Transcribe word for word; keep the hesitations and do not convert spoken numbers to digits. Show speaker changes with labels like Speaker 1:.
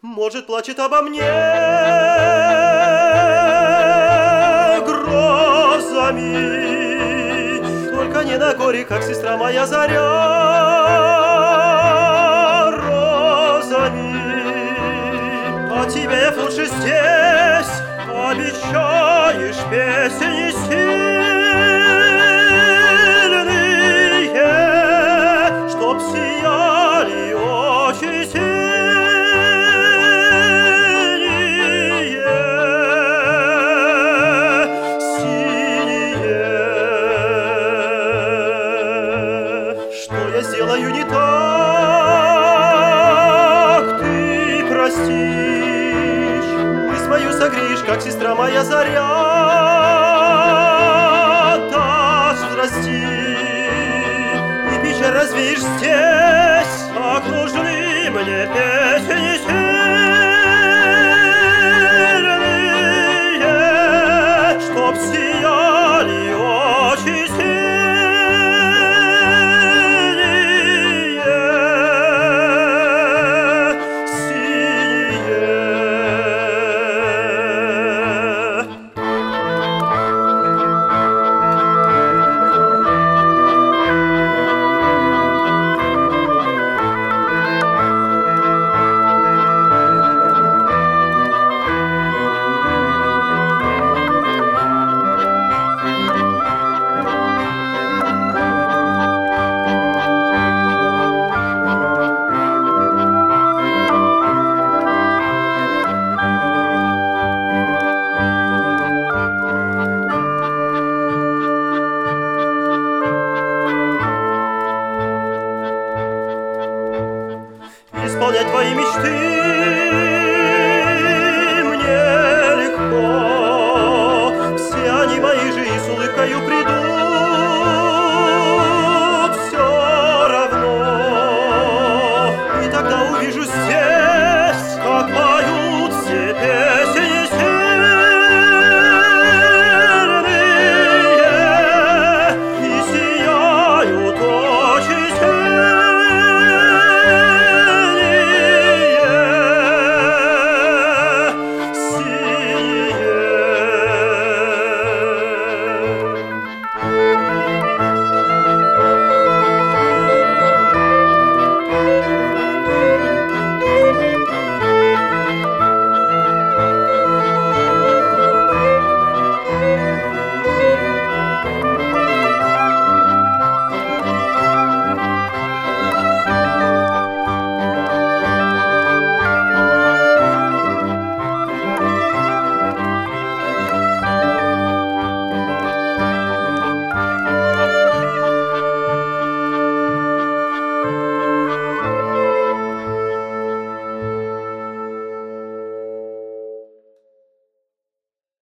Speaker 1: Может, плачет обо мне грозами, только не на горе, как сестра моя заря, розами. А тебе я лучше здесь обещаешь песни сильные, чтоб сияли очи синие, синие. Что я сделаю не так, ты простишь, ты свою согреешь, как сестра моя заря, так взрасти, и печаль развеешь здесь, как нужны мне песни.